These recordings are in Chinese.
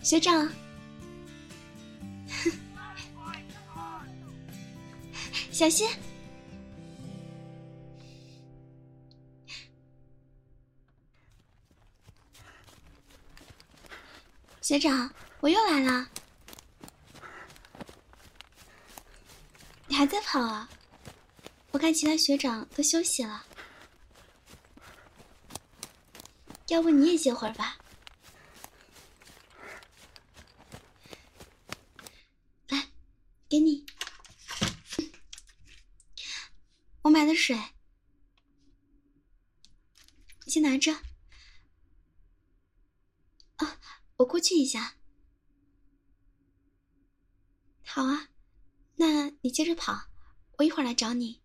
学长，小心！学长，我又来了。你还在跑啊？我看其他学长都休息了，要不你也歇会儿吧？来，给你，我买的水，先拿着。啊，我过去一下。好啊，那你接着跑，我一会儿来找你。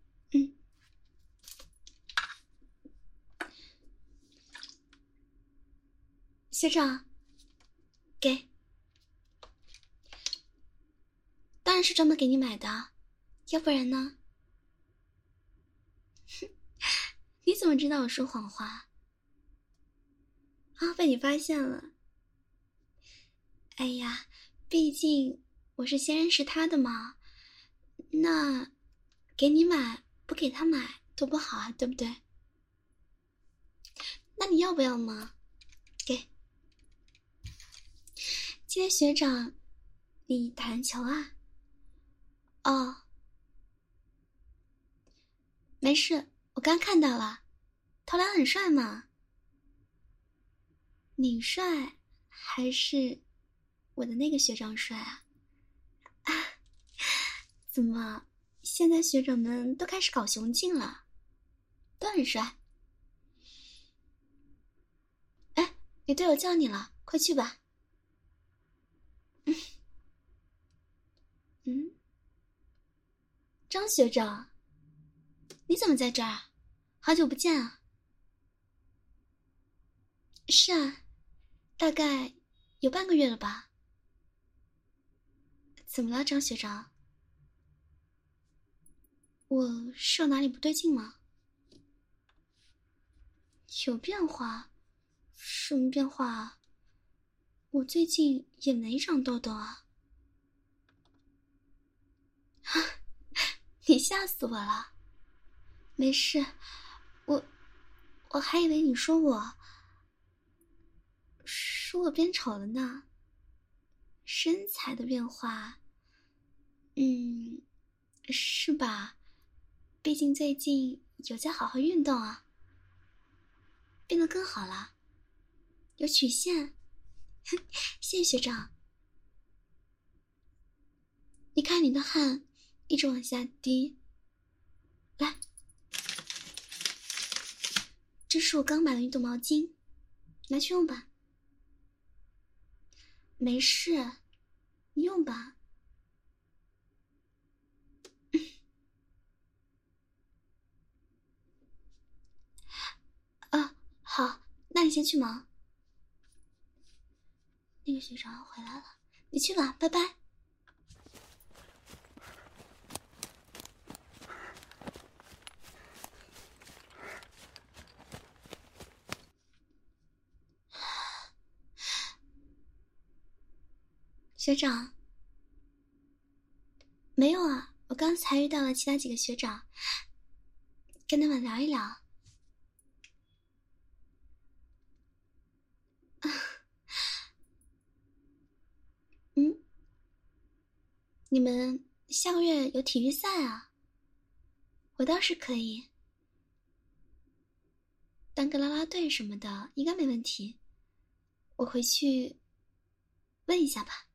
学长，给，当然是专门给你买的，要不然呢？你怎么知道我说谎话？啊，被你发现了。哎呀，毕竟我是先认识他的嘛，那给你买不给他买多不好啊，对不对？那你要不要嘛？给。今天学长，你打篮球啊？哦，没事，我刚看到了，投篮很帅嘛。你帅还是我的那个学长帅啊？怎么现在学长们都开始搞雄竞了，都很帅。哎，你队友叫你了，快去吧。张学长，你怎么在这儿？好久不见啊。是啊，大概有半个月了吧。怎么了，张学长？我是有哪里不对劲吗？有变化？什么变化啊？我最近也没长痘痘啊。你吓死我了。没事，我还以为你说我变丑了呢。身材的变化，是吧？毕竟最近有在好好运动啊，变得更好了，有曲线。谢谢学长。你看你的汗一直往下滴，来，这是我刚买的运动毛巾，拿去用吧。没事，你用吧。啊，好，那你先去忙。那个学长回来了，你去吧，拜拜。学长，没有啊，我刚才遇到了其他几个学长，跟他们聊一聊。你们下个月有体育赛啊？我倒是可以当个啦啦队什么的，应该没问题。我回去问一下吧。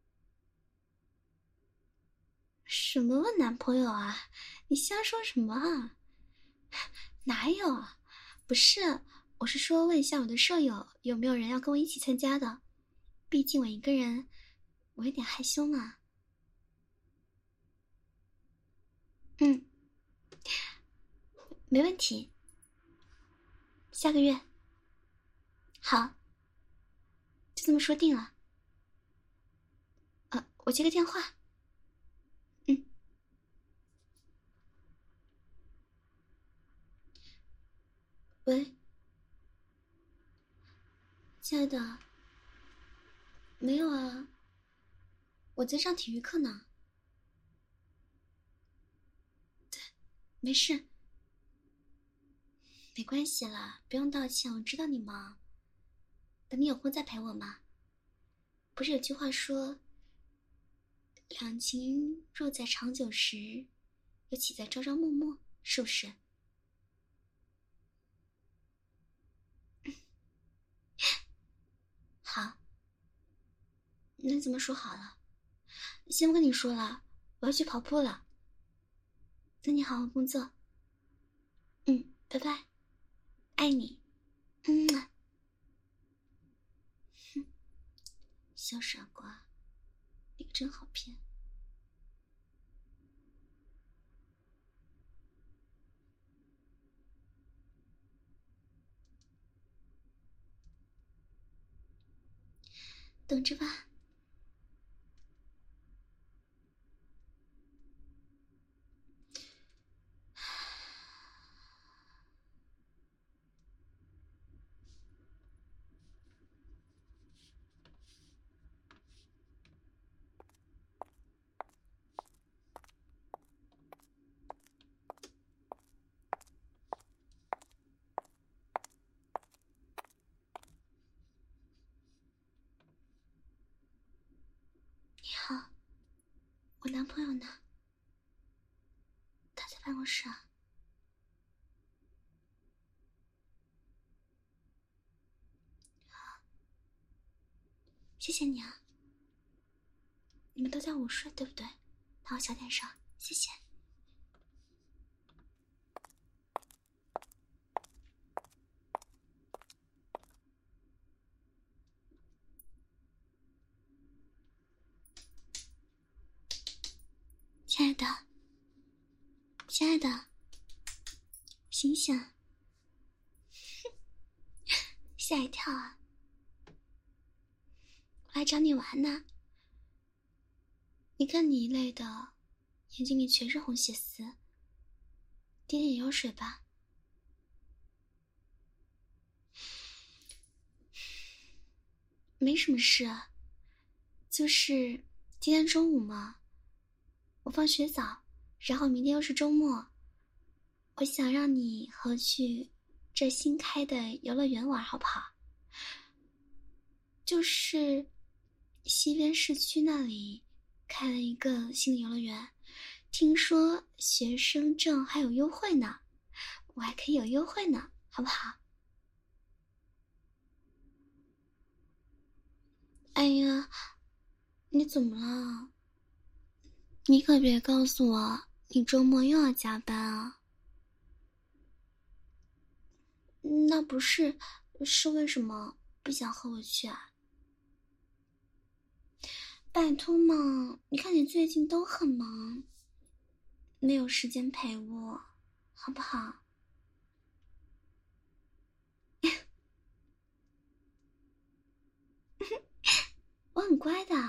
什么问男朋友啊？你瞎说什么啊？哪有啊？不是，我是说问一下我的舍友有没有人要跟我一起参加的。毕竟我一个人，我有点害羞嘛。没问题。下个月。好，就这么说定了。我接个电话。喂，亲爱的， 没有啊，我在上体育课呢。对，没事，没关系啦，不用道歉，我知道你忙。等你有空再陪我嘛。不是有句话说，两情若在长久时，又岂在朝朝暮暮，是不是？好，那这么说好了，先不跟你说了，我要去跑步了。那你好好工作。拜拜，爱你。哼，小傻瓜，你可真好骗。等着吧。你好，我男朋友呢？他在办公室啊。谢谢你啊。你们都在午睡对不对？那我小点声，谢谢。亲爱的，亲爱的，醒醒！吓一跳啊！我来找你玩呢。你看你一累的，眼睛里全是红血丝，点点药水吧。没什么事啊，就是今天中午嘛，我放学早，然后明天又是周末，我想让你和我去这新开的游乐园玩，好不好？就是西边市区那里开了一个新的游乐园，听说学生证还有优惠呢，我还可以有优惠呢，好不好？哎呀，你怎么了？你可别告诉我你周末又要加班啊。那不是，是为什么不想和我去啊？拜托嘛，你看你最近都很忙，没有时间陪我，好不好？我很乖的，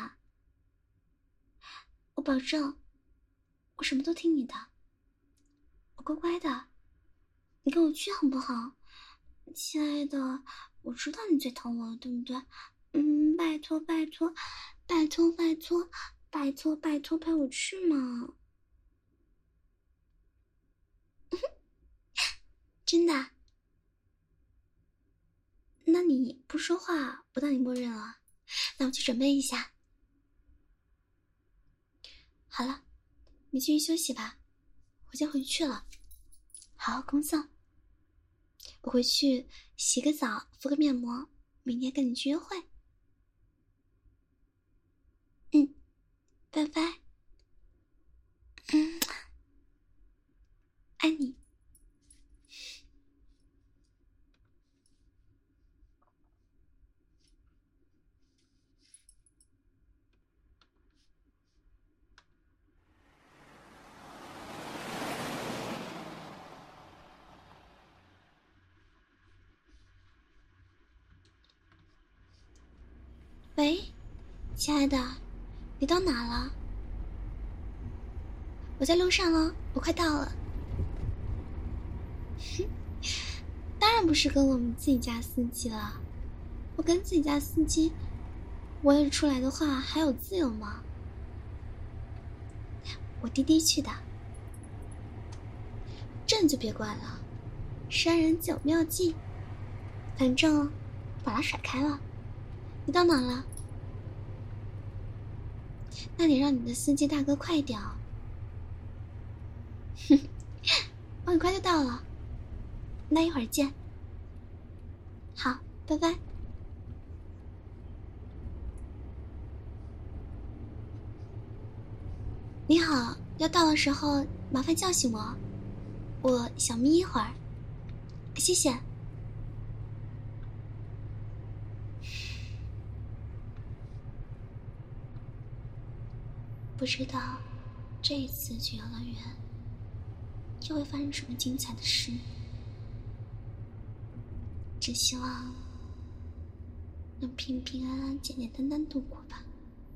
我保证，我什么都听你的，我乖乖的，你跟我去好不好？亲爱的，我知道你最疼我了，对不对？拜托拜托，拜托拜托，拜托拜托陪我去嘛！真的？那你不说话，我当你默认了。那我去准备一下。好了，你继续休息吧，我先回去了。好好工作。我回去洗个澡，敷个面膜，明天跟你去约会。拜拜。爱你。喂，亲爱的，你到哪了？我在路上了，我快到了。当然不是跟我们自己家司机了，我跟自己家司机我要是出来的话，还有自由吗？我滴滴去的。这你就别怪了，杀人自有妙计。反正把他甩开了。你到哪了？那你让你的司机大哥快点。我很快就到了，那一会儿见。好，拜拜。你好，要到的时候麻烦叫醒我，我小眯一会儿。谢谢。不知道这一次去游乐园又会发生什么精彩的事，只希望能平平安安、简简单单度过吧。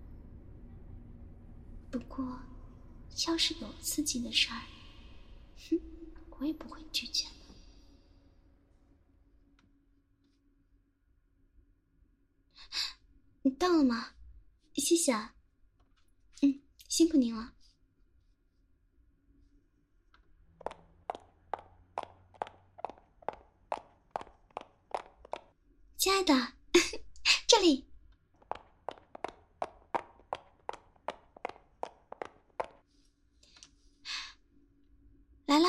不过要是有刺激的事儿，哼，我也不会拒绝的。你到了吗？谢谢啊。辛苦您了。亲爱的，这里。来了。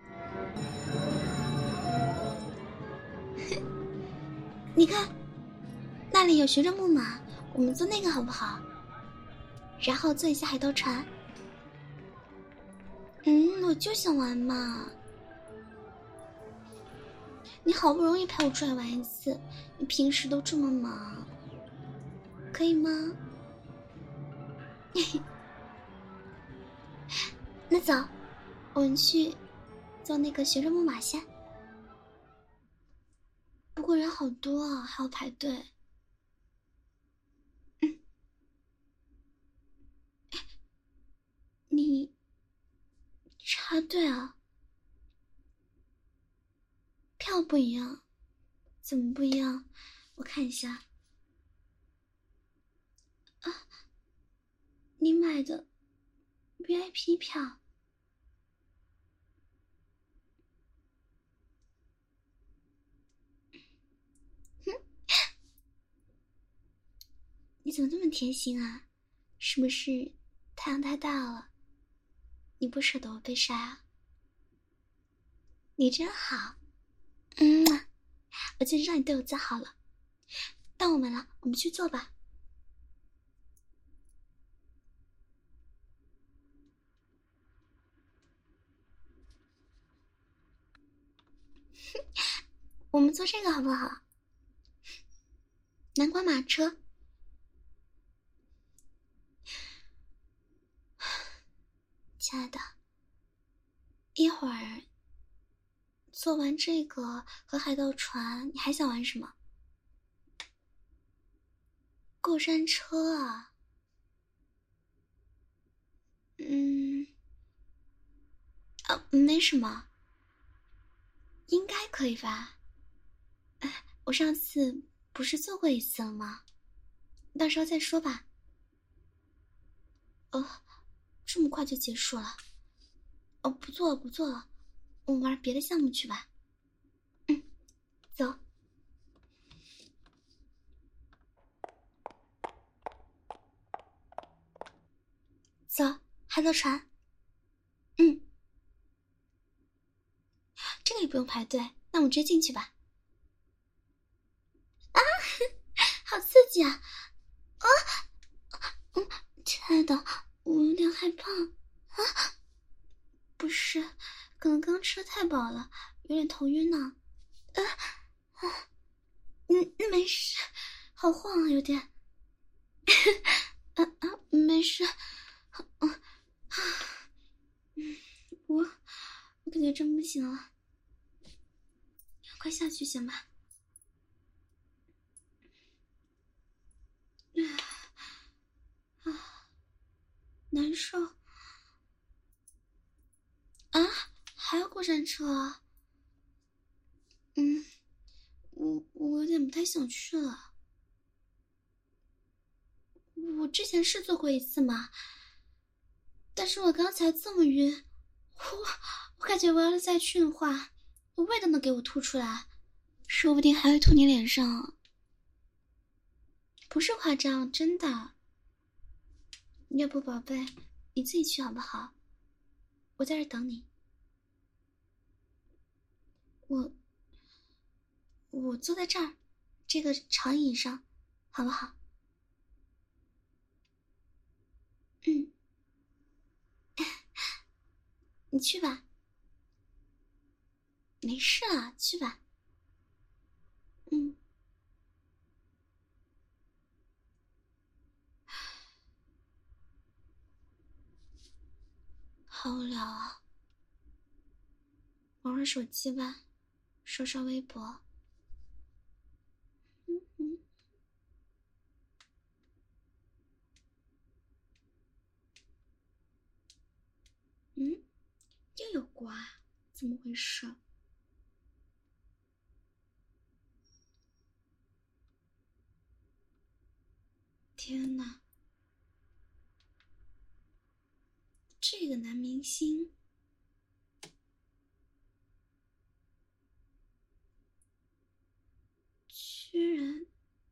你看，那里有旋转木马，我们坐那个好不好？然后坐一下海盗船。我就想玩嘛。你好不容易陪我出来玩一次，你平时都这么忙，可以吗？那走，我们去坐那个旋转木马先。不过人好多啊，还要排队。你插队啊？票不一样，怎么不一样？我看一下。啊，你买的 VIP 票。你怎么这么贴心啊？是不是太阳太大了，你不舍得我被晒啊？你真好。我就知道你对我最好了。到我们了，我们去做吧。我们坐这个好不好？南瓜马车。亲爱的，一会儿坐完这个和海盗船，你还想玩什么？过山车啊。没什么，应该可以吧？我上次不是坐过一次了吗？到时候再说吧。这么快就结束了？不做了不做了，我们玩别的项目去吧。走。走，海盗船。这个也不用排队，那我们直接进去吧。啊，好刺激啊！亲爱的，我有点害怕。不是，可能刚吃的太饱了，有点头晕呢。没事，好晃啊，有点。没事。我感觉真不行了，快下去行吧。难受啊！还要过山车啊？我有点不太想去了。 我之前是做过一次嘛，但是我刚才这么晕，我感觉我要是再去的话，我胃都能给我吐出来，说不定还会吐你脸上。不是夸张，真的。要不宝贝，你自己去好不好？我在这等你。我坐在这儿，这个长椅上，好不好？嗯，你去吧。没事了，去吧。嗯，好无聊啊。玩玩手机吧，刷刷微博。嗯，又有瓜，怎么回事？天哪，这个男明星居然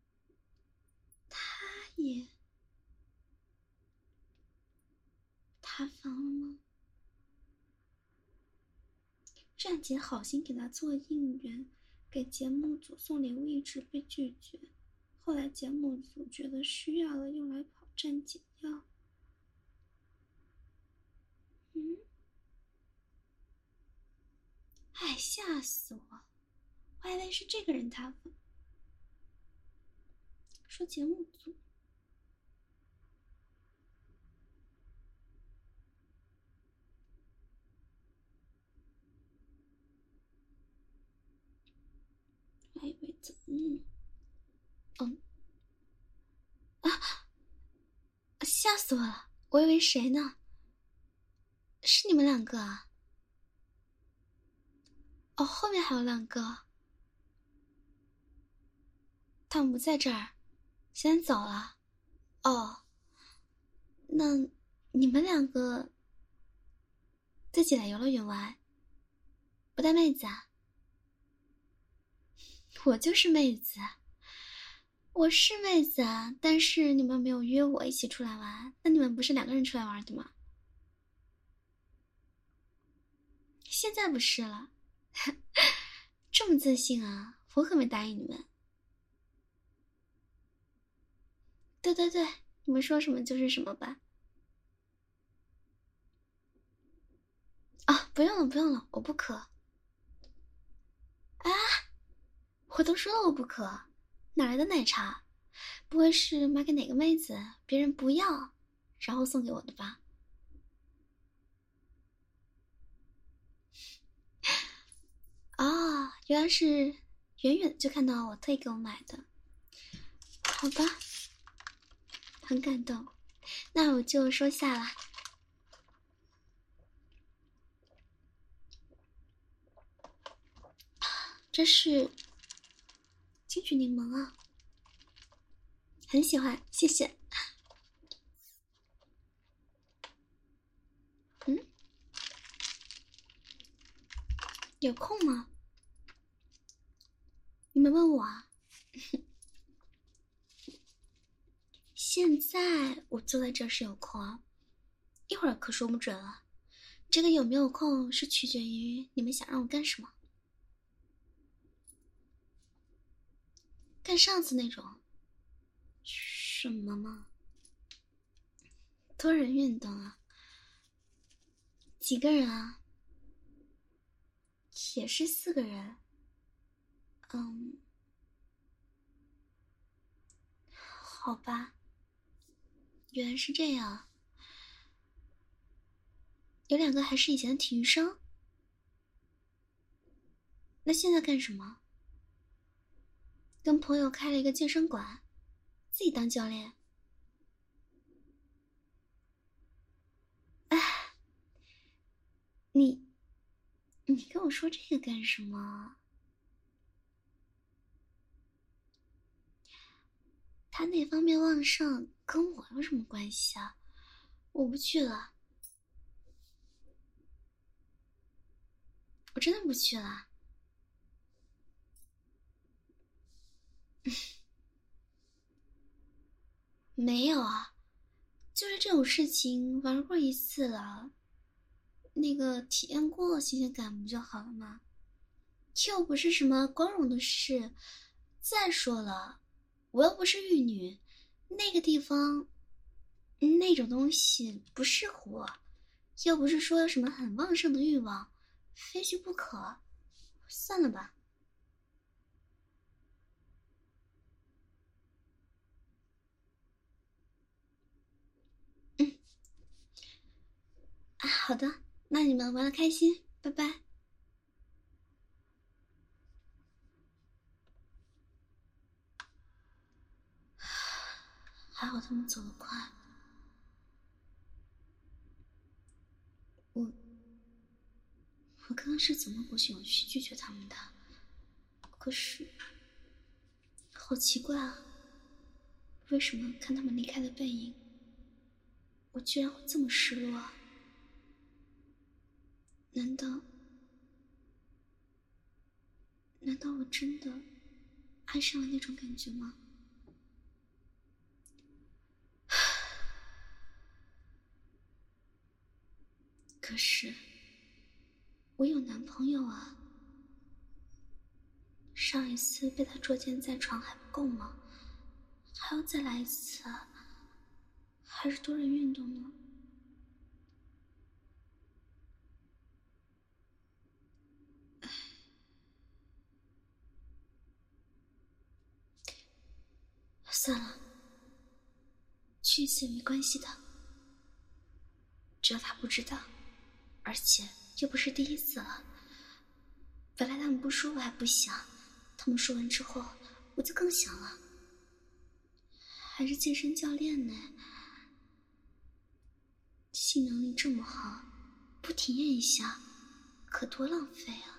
他也塌房了吗？站姐好心给他做应援，给节目组送礼物一直被拒绝，后来节目组觉得需要了，用来跑站姐要。哎，吓死我！我还以为是这个人塌房。说节目组，我还以为怎么？吓死我了！我以为谁呢？是你们两个啊？哦，后面还有两个。他们不在这儿，先走了。哦，那你们两个自己来游乐园玩，不带妹子啊？我就是妹子，我是妹子啊，但是你们没有约我一起出来玩，那你们不是两个人出来玩的吗？现在不是了。这么自信啊，我可没答应你们。对对对，你们说什么就是什么吧。啊，不用了不用了，我不渴。啊，我都说了我不渴，哪来的奶茶？不会是买给哪个妹子别人不要，然后送给我的吧？啊，原来是远远就看到我特意给我买的。好吧，很感动，那我就收下了。这是金桔柠檬啊，很喜欢，谢谢。嗯，有空吗？你们问我啊？现在我坐在这是有空啊，一会儿可说不准了。这个有没有空是取决于你们想让我干什么。干上次那种。什么吗？多人运动啊？几个人啊？也是4个人。好吧，原来是这样。有2个还是以前的体育生。那现在干什么？跟朋友开了一个健身馆，自己当教练。哎，你跟我说这个干什么？ 他那方面旺盛跟我有什么关系啊？我不去了，我真的不去了。没有啊，就是这种事情玩过一次了，那个体验过新鲜感不就好了吗？又不是什么光荣的事。再说了，我又不是玉女，那个地方那种东西不适合我，又不是说有什么很旺盛的欲望，非去不可。算了吧。啊，好的，那你们玩的开心，拜拜。还好他们走得快。我刚刚是怎么鼓起勇气拒绝他们的？可是，好奇怪啊！为什么看他们离开的背影，我居然会这么失落啊？难道我真的爱上了那种感觉吗？可是，我有男朋友啊。上一次被他捉奸在床还不够吗？还要再来一次啊？还是多人运动呢？算了，去一次也没关系的，只要他不知道，而且又不是第一次了。本来他们不说我还不想，他们说完之后我就更想了。还是健身教练呢，性能力这么好，不体验一下可多浪费啊。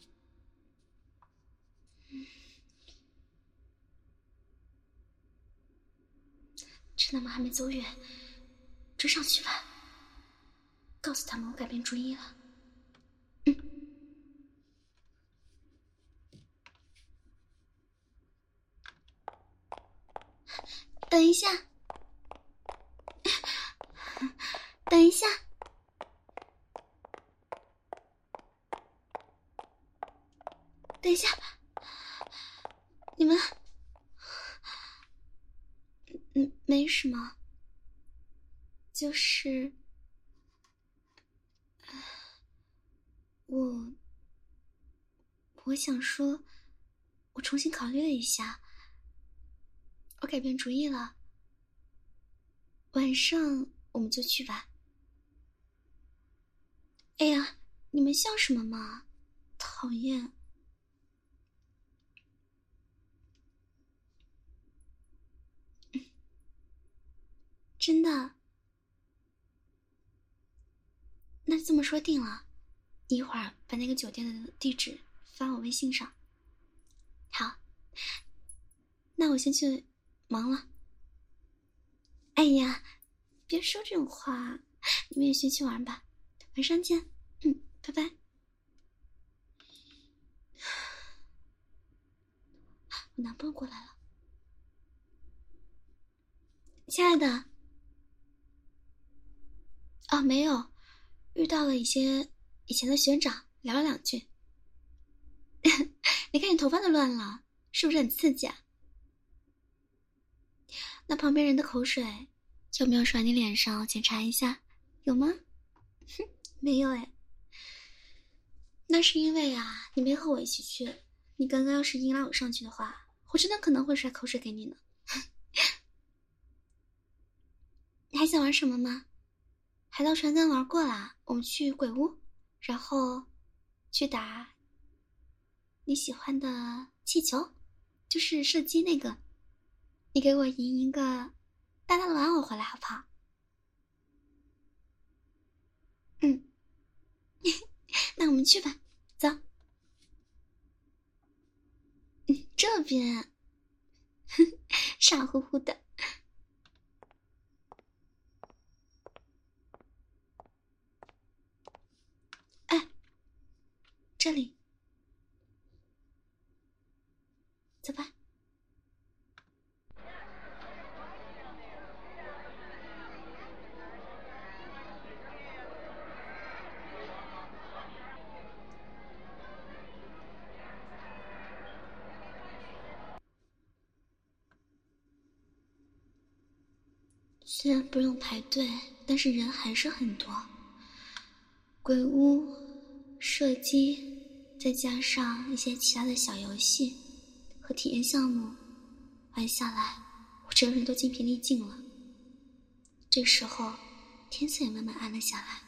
趁他们还没走远，追上去吧，告诉他们我改变主意了。等一下，等一下，等一下，你们，没什么，就是我想说，我重新考虑了一下，我改变主意了。晚上我们就去吧。哎呀，你们笑什么嘛？讨厌！真的？那就这么说定了。你一会儿把那个酒店的地址发我微信上。好，那我先去忙了。哎呀，别说这种话，你们也先去玩吧，晚上见。拜拜。我男朋友过来了。亲爱的。哦，没有，遇到了一些以前的学长，聊了两句。你看你头发都乱了，是不是很刺激啊？那旁边人的口水有没有甩你脸上？检查一下，有吗？哼，没有哎。那是因为啊，你没和我一起去。你刚刚要是硬拉我上去的话，我真的可能会甩口水给你呢。你还想玩什么吗？海盗船刚玩过了，我们去鬼屋，然后去打你喜欢的气球，就是射击那个。你给我赢一个大大的玩偶回来好不好？那我们去吧，走。这边傻乎乎的。哎，这里，走吧。虽然不用排队，但是人还是很多。鬼屋、射击，再加上一些其他的小游戏和体验项目，玩下来，我整个人都精疲力尽了。这时候，天色也慢慢暗了下来。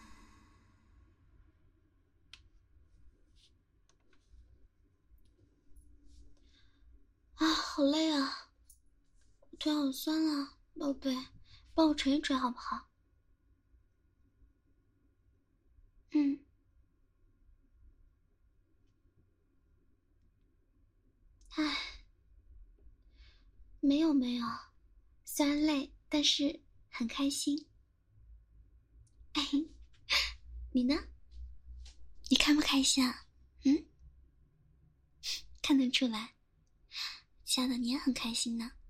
啊，好累啊，我腿好酸啊，宝贝，帮我捶一捶好不好？嗯。唉，没有，虽然累，但是很开心。哎，你呢？你开不开心啊？嗯，看得出来，亲爱的，你也很开心呢。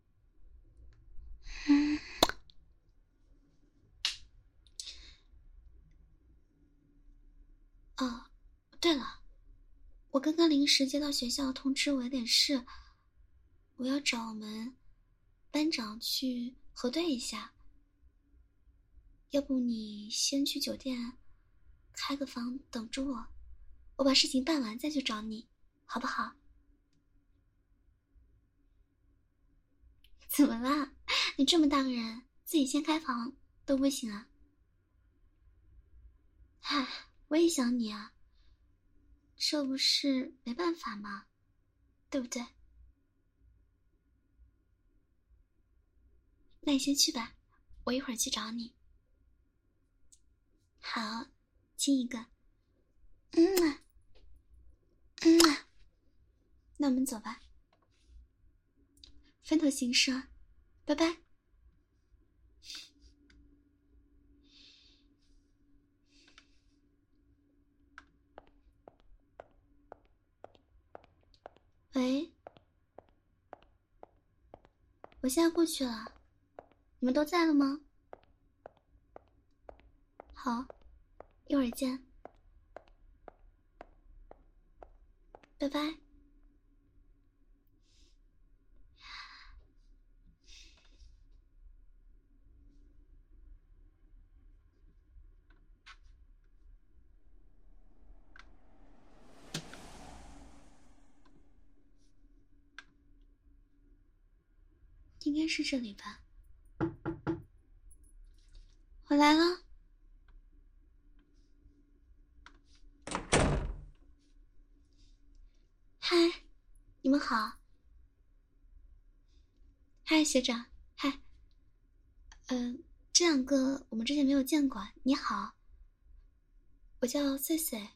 嗯。哦，对了，我刚刚临时接到学校通知，我有点事，我要找我们班长去核对一下。要不你先去酒店开个房等着我，我把事情办完再去找你，好不好？怎么啦？你这么大个人，自己先开房都不行啊？嗨，我也想你啊，这不是没办法吗？对不对？那你先去吧，我一会儿去找你。好，亲一个。嗯啊，嗯啊，那我们走吧，分头行事，拜拜。喂，我现在过去了，你们都在了吗？好，一会儿见，拜拜。应该是这里吧。我来了。嗨，你们好。嗨，学长。嗨，这两个我们之前没有见过。你好，我叫碎碎。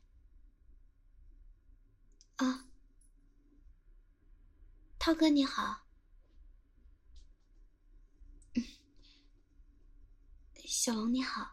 啊，涛哥你好。小龙你好。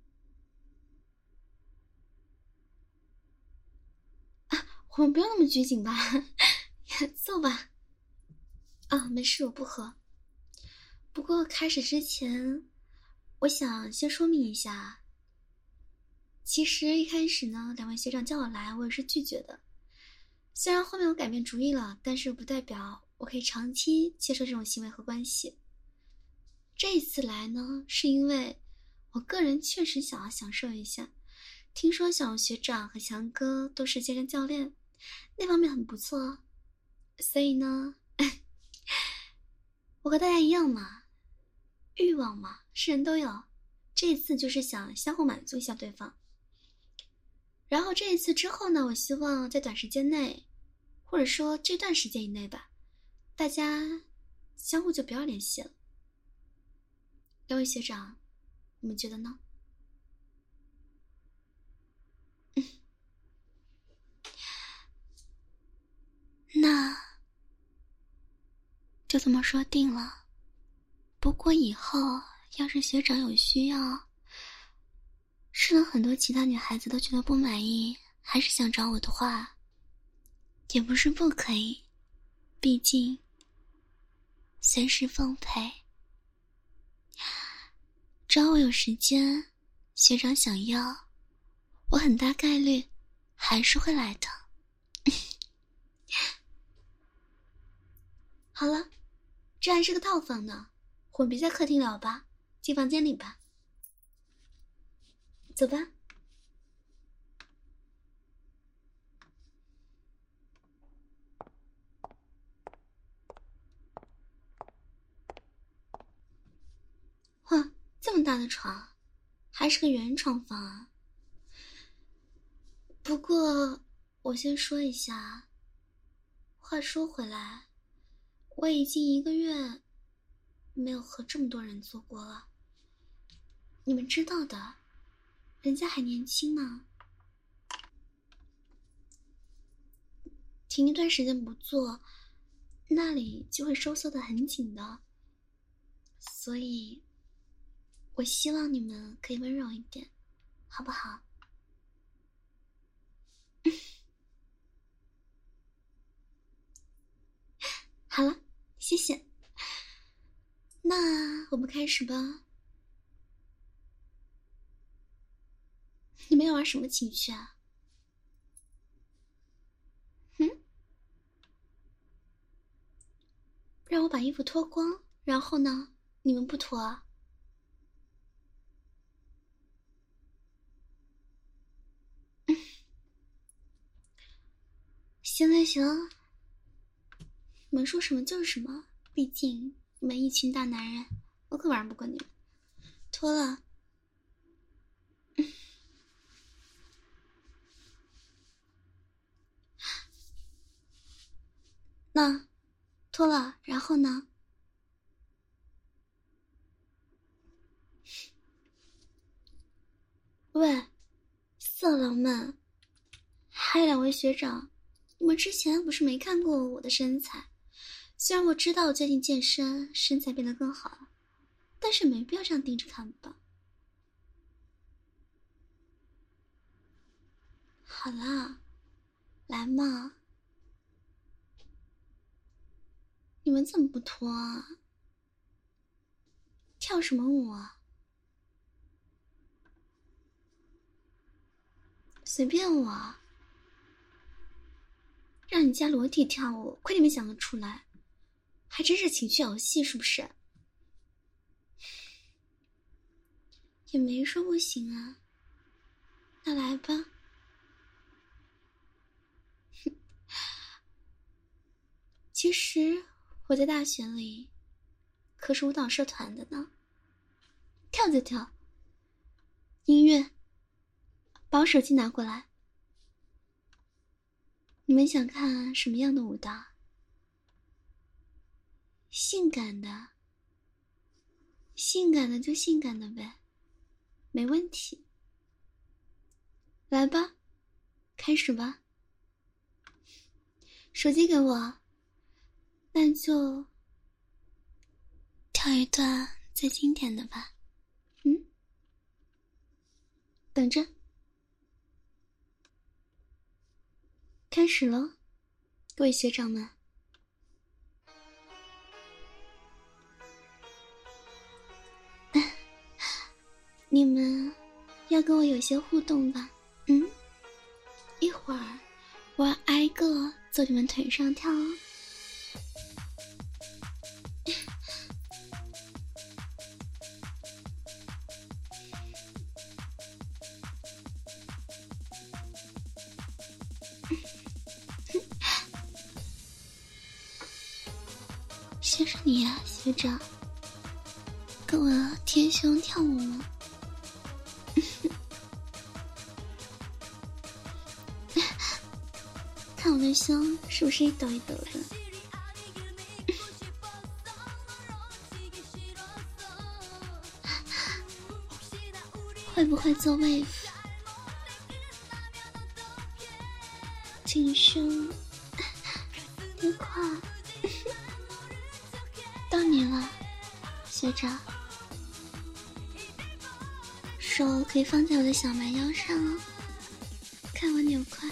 我们不用那么拘谨吧？坐吧。啊，没事，我不喝。不过开始之前，我想先说明一下，其实一开始呢，两位学长叫我来，我也是拒绝的。虽然后面我改变主意了，但是不代表我可以长期接受这种行为和关系。这一次来呢，是因为我个人确实想要享受一下。听说小龙学长和强哥都是健身教练，那方面很不错哦。所以呢，我和大家一样嘛，欲望嘛，是人都有。这一次就是想相互满足一下对方。然后这一次之后呢，我希望在短时间内，或者说这段时间以内吧，大家相互就不要联系了。两位学长，你们觉得呢？那就这么说定了。不过以后要是学长有需要，试了很多其他女孩子都觉得不满意，还是想找我的话，也不是不可以，毕竟随时奉陪。只要我有时间，学长想要，我很大概率还是会来的。好了，这还是个套房呢，我们别在客厅聊吧，进房间里吧。走吧。哇，这么大的床，还是个圆床房啊。不过我先说一下，话说回来，我已经1个月没有和这么多人做过了。你们知道的，人家还年轻呢。停一段时间不做，那里就会收缩得很紧的。所以我希望你们可以温柔一点，好不好？好了，谢谢。那我们开始吧。你们要玩什么情趣啊？让我把衣服脱光，然后呢？你们不脱啊？行行行，你们说什么就是什么，毕竟你们一群大男人，我可玩不过你们。脱了。那脱了，然后呢？喂，色狼们，还有2位学长，你们之前不是没看过我的身材？虽然我知道我最近健身，身材变得更好了，但是没必要这样盯着看吧。好啦，来嘛。你们怎么不脱啊？跳什么舞啊？随便我。让你家裸体跳舞，亏你们想得出来，还真是情趣游戏是不是？也没说不行啊，那来吧。其实我在大学里可是舞蹈社团的呢，跳就跳。音乐，把我手机拿过来。你们想看什么样的舞蹈？性感的，性感的就性感的呗，没问题。来吧，开始吧。手机给我，那就跳一段最经典的吧。等着，开始咯，各位学长们。你们要跟我有些互动吧？一会儿我要挨个坐你们腿上跳哦。谁是你呀，学长？跟我贴胸跳舞吗？看我的胸是不是一抖一抖的？会不会做 wave？ 挺胸，别胯。 到你了，学长。手可以放在我的小蛮腰上哦，看我扭快。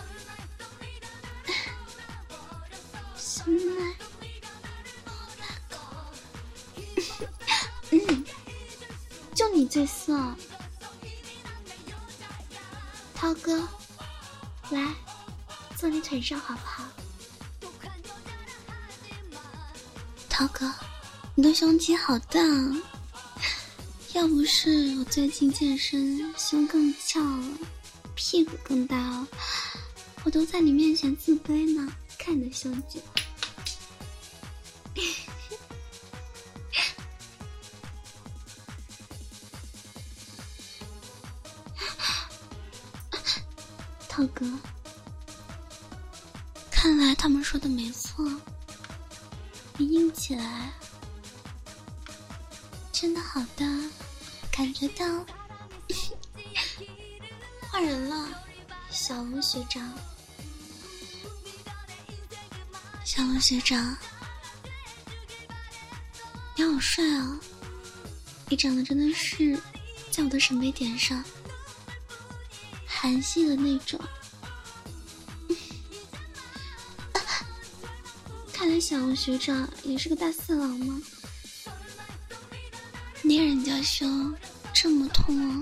什么？就你最色。涛哥，来，坐你腿上好不好？涛哥，你的胸肌好大啊，要不是我最近健身，胸更翘了，屁股更大了，我都在你面前自卑呢。看你的胸肌。涛哥，看来他们说的没错，你硬起来真的好大，感觉到。换人了，小龙学长。小龙学长，你好帅啊，你长得真的是在我的审美点上，韩系的那种。看来小龙学长也是个大色狼吗？捏人家胸这么痛啊！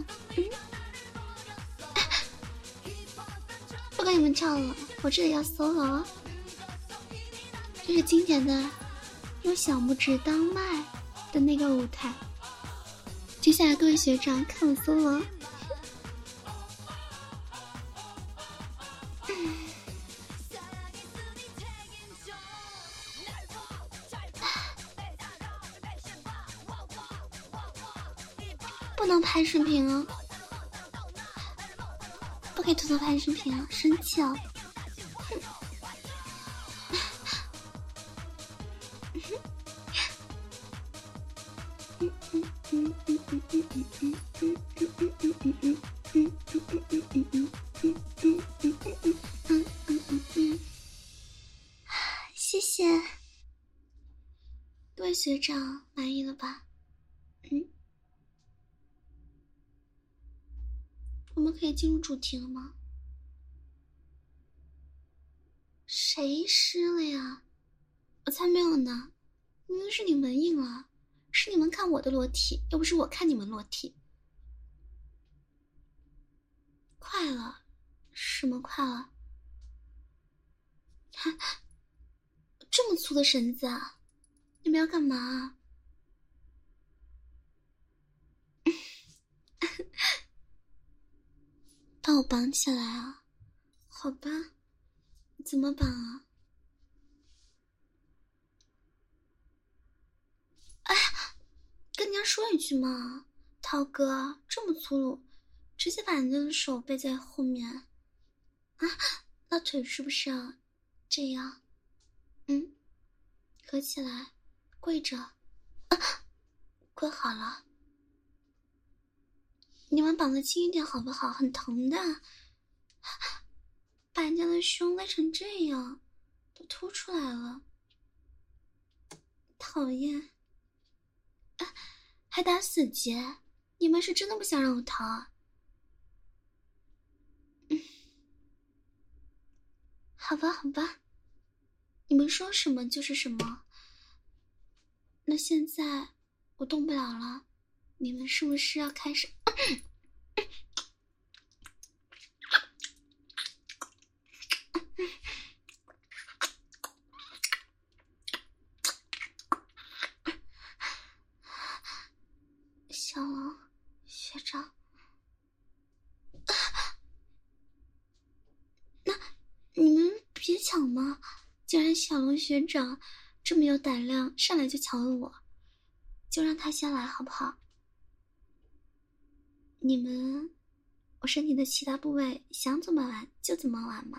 不跟你们唱了，我这里要 solo 了。这是经典的用小拇指当麦的那个舞台。接下来各位学长看我 solo。不能拍视频哦，不可以偷偷拍视频啊，生气哦。谢谢各位学长，满意了吧？我们可以进入主题了吗？谁湿了呀？我才没有呢，明明是你们硬了，是你们看我的裸体，又不是我看你们裸体。快了？什么快了？这么粗的绳子啊！你们要干嘛啊？把我绑起来啊？好吧，怎么绑啊？哎，跟人家说一句嘛，涛哥这么粗鲁，直接把你的手背在后面啊？那腿是不是要这样？合起来，跪着，跪好了。你们绑得轻一点好不好？很疼的，把人家的胸勒成这样，都凸出来了，讨厌！还打死结，你们是真的不想让我逃啊？好吧，好吧，你们说什么就是什么。那现在我动不了了，你们是不是要开始？小龙学长，那你们别抢嘛！既然小龙学长这么有胆量，上来就抢了我，就让他先来好不好？你们，我身体的其他部位想怎么玩就怎么玩嘛。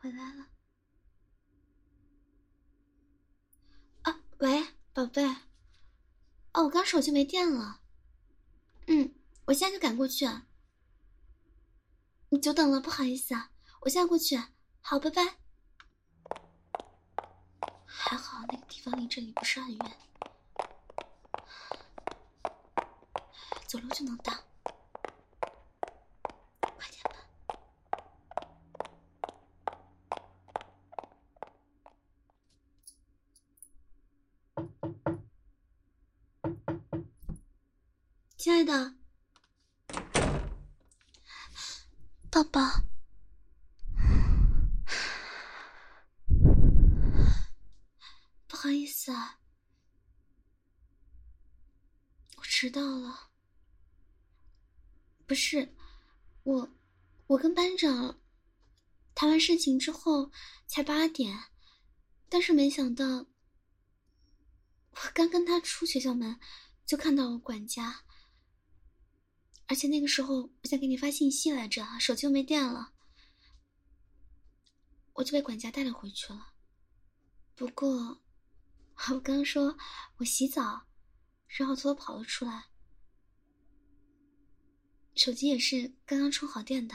回来了。啊，喂，宝贝。哦，我刚手机没电了。我现在就赶过去啊。你久等了，不好意思啊，我现在过去。好，拜拜。还好那个地方离这里不是很远，走路就能到。快点吧。亲爱的宝宝，不好意思啊，我迟到了。不是，我跟班长谈完事情之后才8点，但是没想到我刚跟他出学校门就看到我管家，而且那个时候我想给你发信息来着，手机又没电了，我就被管家带了回去了。不过我刚说我洗澡，然后偷偷跑了出来，手机也是刚刚充好电的。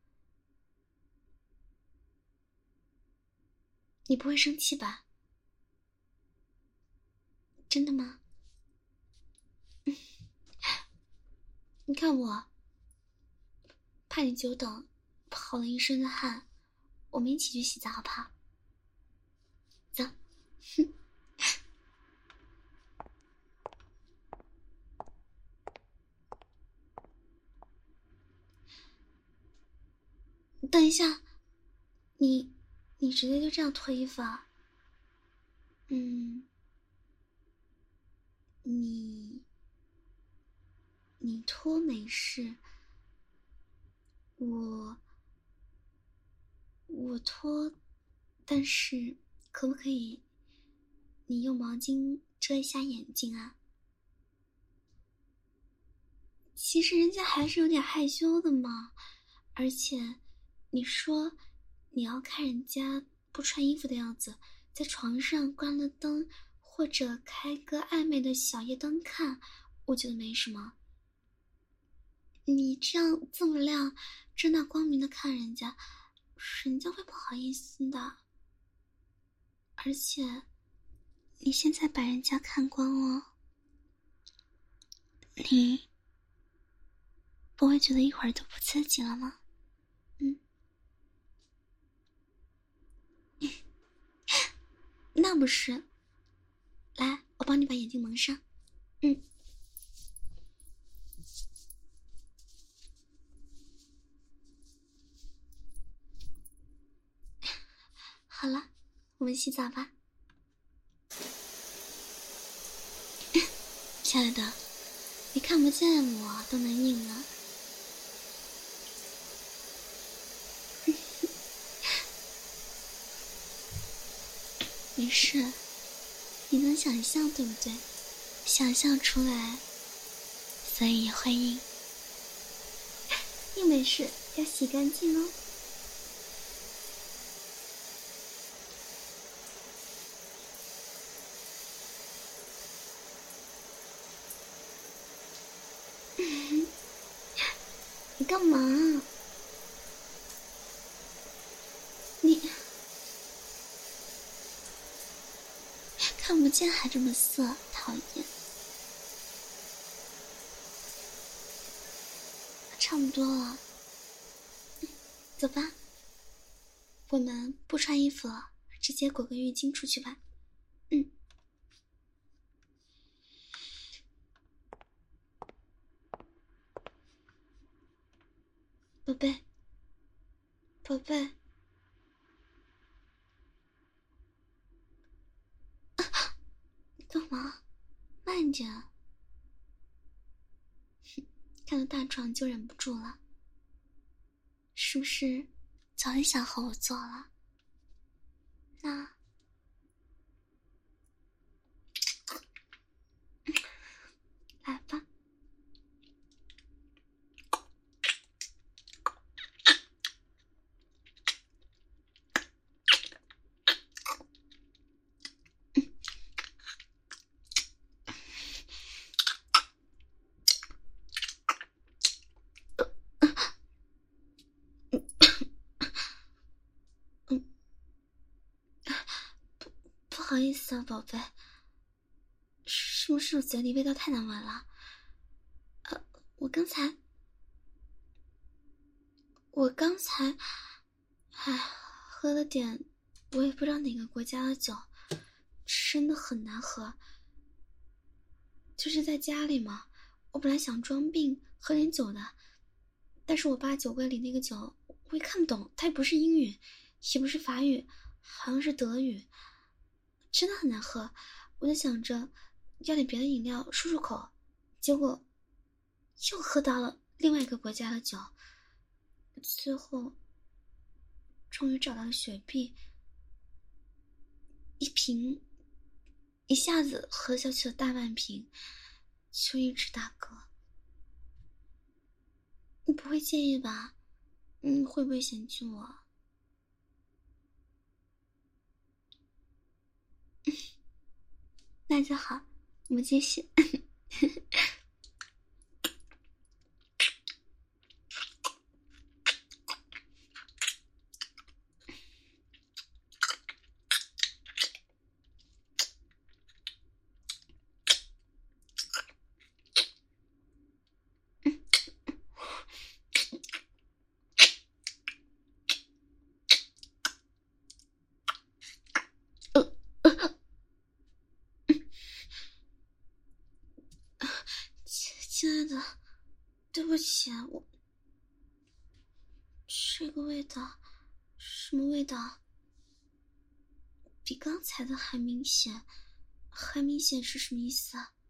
你不会生气吧？真的吗？你看我，怕你久等，跑了一身的汗，我们一起去洗澡好不好？走。等一下，你直接就这样脱衣服啊？你脱没事，我脱，但是可不可以你用毛巾遮一下眼睛啊？其实人家还是有点害羞的嘛，而且你说你要看人家不穿衣服的样子，在床上关了灯，或者开个暧昧的小夜灯看，我觉得没什么。你这样这么亮，正大光明的看人家，人家会不好意思的。而且你现在把人家看光了，你不会觉得一会儿都不刺激了吗？那不是。来，我帮你把眼睛蒙上。好了，我们洗澡吧。亲爱的，你看不见我都能硬了。没事，你能想象对不对？想象出来，所以也会硬。硬没事，要洗干净哦。你干嘛？你看不见还这么色，讨厌。差不多了，走吧。我们不穿衣服了，直接裹个浴巾出去吧。宝贝，宝贝。干嘛？慢点。看到大床就忍不住了，是不是早就想和我做了？那来吧。 好意思啊，宝贝，是不是我嘴里味道太难闻了？我刚才，喝了点，我也不知道哪个国家的酒，真的很难喝。就是在家里嘛，我本来想装病喝点酒的，但是我爸酒柜里那个酒我也看不懂，它也不是英语，也不是法语，好像是德语，真的很难喝。我就想着要点别的饮料漱漱口，结果又喝到了另外一个国家的酒。最后终于找到了雪碧，一瓶一下子喝下去了大半瓶，就一直打嗝。你不会介意吧？你会不会嫌弃我？那就好，我们继续。亲爱的，对不起，我这个味道，什么味道？比刚才的还明显，还明显是什么意思啊？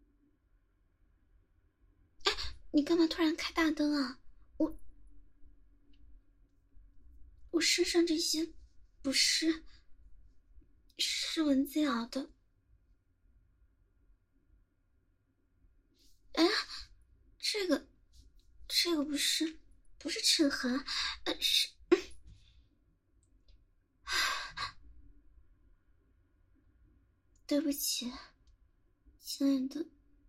哎，你干嘛突然开大灯啊？我身上这些不是蚊子咬的。哎，这个不是齿痕，是对不起，亲爱的，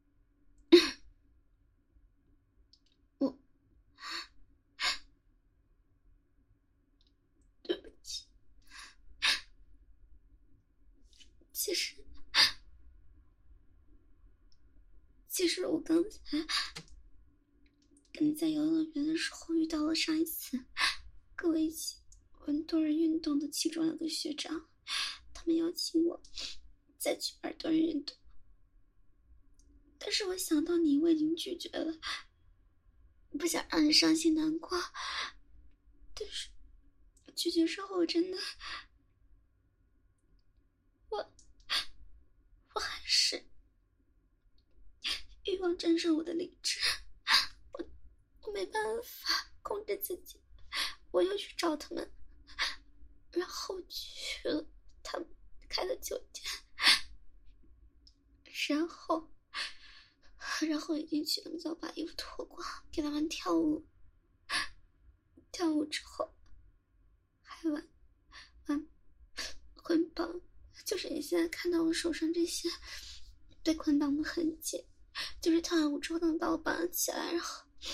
我对不起。其实我刚才跟你在游乐园的时候遇到了上一次跟我一起玩多人运动的其中2个学长，他们邀请我再去玩多人运动，但是我想到你我已经拒绝了，不想让你伤心难过，但是拒绝之后我真的我还是欲望战胜我的理智，我没办法控制自己，我又去找他们，然后去了他们开的酒店，然后已经去他们家把衣服脱光给他们跳舞，跳舞之后还玩捆绑，就是你现在看到我手上这些被捆绑的痕迹，就是跳完舞之后他们把我绑起来，然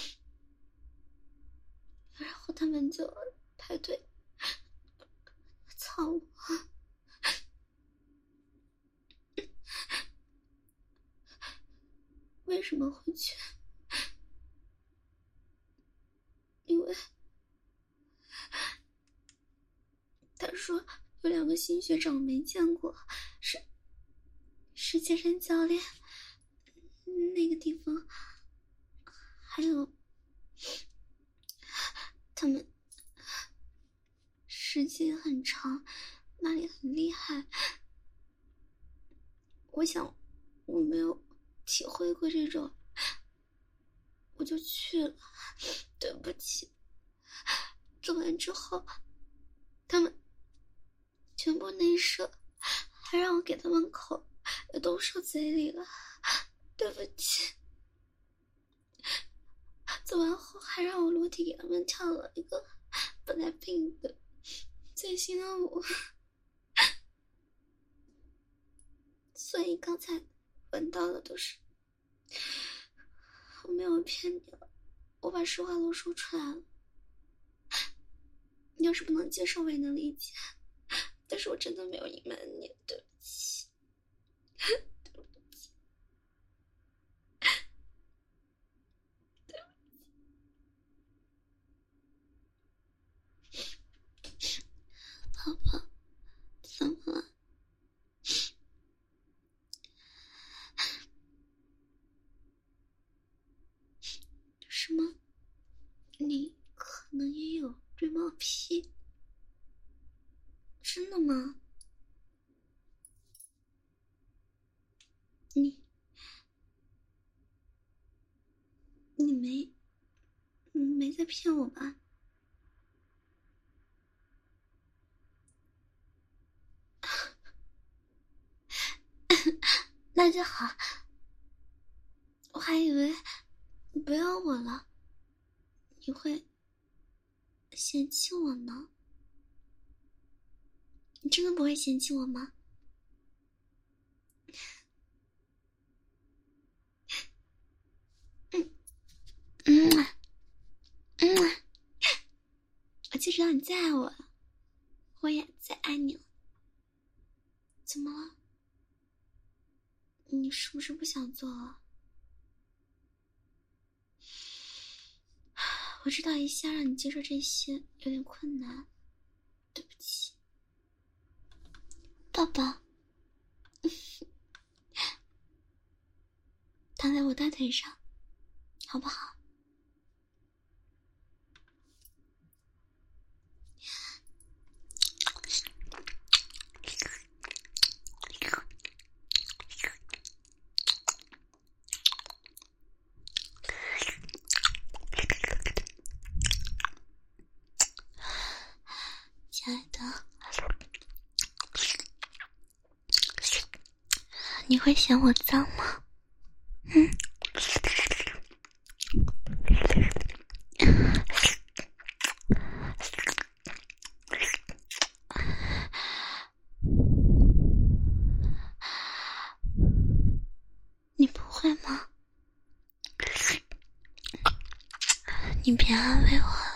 后他们就排队操我。为什么会去？因为他说有2个新学长我没见过，是健身教练，那个地方还有他们时间很长，那里很厉害。我想我没有体会过这种，我就去了，对不起。做完之后他们全部内射，还让我给他们口也都射嘴里了，对不起。做完后还让我裸体给他们跳了一个本来病的最新的舞，所以刚才闻到的都是，我没有骗你了，我把实话都说出来了。你要是不能接受我也能理解， 但是我真的没有隐瞒你，对不起。宝宝，怎么了？什么？你可能也有绿帽癖？真的吗？你没在骗我吧？那就好，我还以为你不要我了，你会嫌弃我呢。你真的不会嫌弃我吗？我就知道你再爱我了，我也再爱你了。怎么了？你是不是不想做了？我知道一下让你接受这些有点困难，对不起，抱抱。躺在我大腿上，好不好？亲爱的，你会嫌我脏吗？你不会吗？你别安慰我